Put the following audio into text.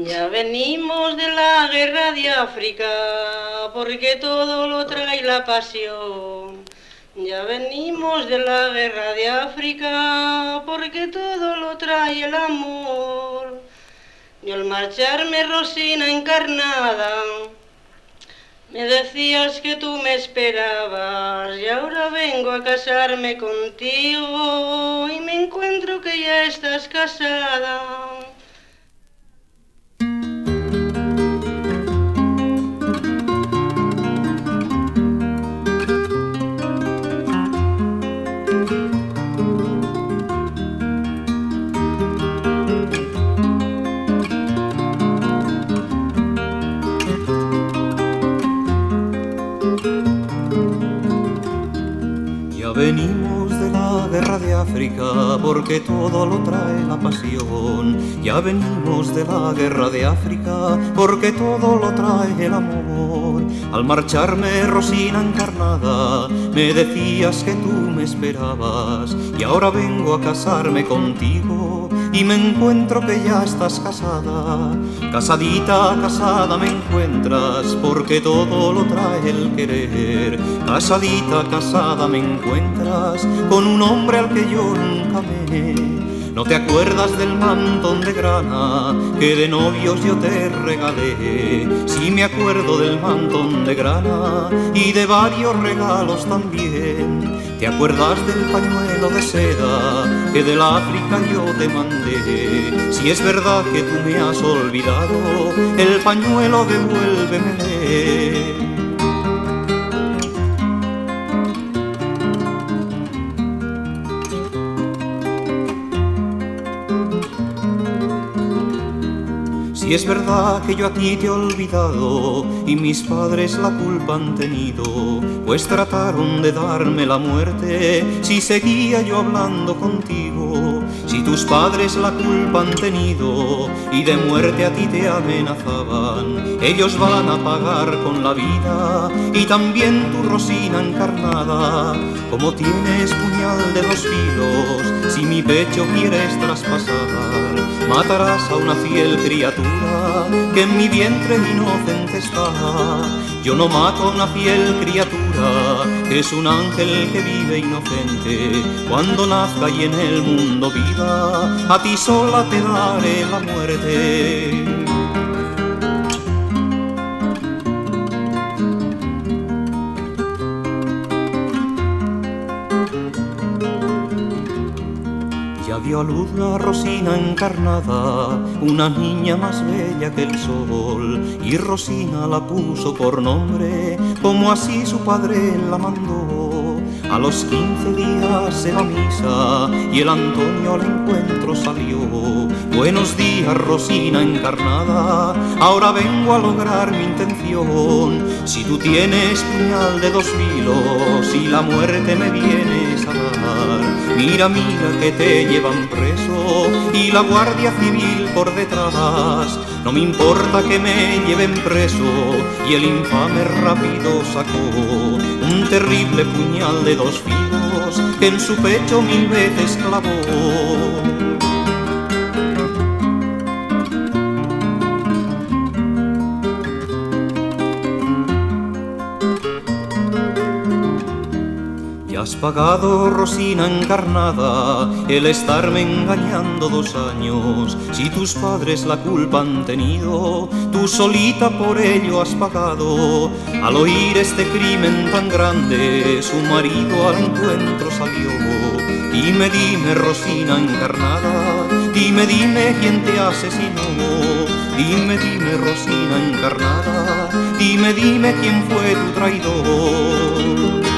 Ya venimos de la guerra de África, porque todo lo trae la pasión. Ya venimos de la guerra de África, porque todo lo trae el amor. Yo al marcharme, Rosina encarnada, me decías que tú me esperabas, y ahora vengo a casarme contigo, y me encuentro que ya estás casada. Venimos de la guerra de África porque todo lo trae la pasión. Ya venimos de la guerra de África porque todo lo trae el amor. Al marcharme, Rosina encarnada, me decías que tú me esperabas, y ahora vengo a casarme contigo y me encuentro que ya estás casada. Casadita, casada me encuentras porque todo lo trae el querer. Casadita, casada me encuentras con un hombre al que yo nunca amé. ¿No te acuerdas del mantón de grana que de novios yo te regalé? Sí me acuerdo del mantón de grana y de varios regalos también. ¿Te acuerdas del pañuelo de seda que del África yo te mandé? Si es verdad que tú me has olvidado, el pañuelo devuélvemelo. Si es verdad que yo a ti te he olvidado y mis padres la culpa han tenido, pues trataron de darme la muerte si seguía yo hablando contigo. Si tus padres la culpa han tenido y de muerte a ti te amenazaban, ellos van a pagar con la vida, y también tu Rosina encarnada. Como tienes puñal de dos filos, si mi pecho quieres traspasar, matarás a una fiel criatura que en mi vientre inocente está. Yo no mato a una fiel criatura, que es un ángel que vive inocente. Cuando nazca y en el mundo viva, a ti sola te daré la muerte. Ya dio a luz la Rosina encarnada, una niña más bella que el sol, y Rosina la puso por nombre, como así su padre la mandó. A los 15 días se va a misa y el Antonio al encuentro salió. Buenos días, Rosina encarnada, ahora vengo a lograr mi intención. Si tú tienes puñal de dos filos y la muerte me vienes a dar, mira, mira que te llevan preso y la Guardia Civil por detrás. No me importa que me lleven preso, y el infame rápido sacó un terrible puñal de dos filos que en su pecho 1000 veces clavó. Has pagado, Rosina encarnada, el estarme engañando 2 años. Si tus padres la culpa han tenido, tú solita por ello has pagado. Al oír este crimen tan grande, su marido al encuentro salió. Dime, dime, Rosina encarnada, dime, dime quién te asesinó. Dime, dime, Rosina encarnada, dime, dime quién fue tu traidor.